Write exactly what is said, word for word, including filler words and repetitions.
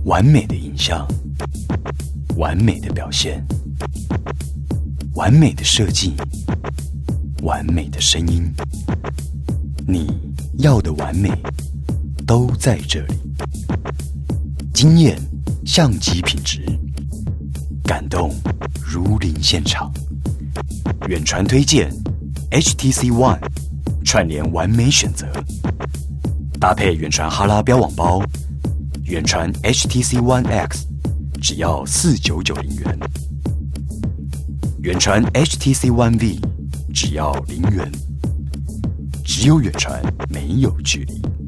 完美的影像，完美的表现，完美的设计，完美的声音，你要的完美都在这里。惊艳相机品质，感动如临现场。远传推荐 H T C One 串联完美选择，搭配远传哈拉标网包，远传 H T C One X 只要四千九百九十元，远传 H T C One V 只要零元，只有远传，没有距离。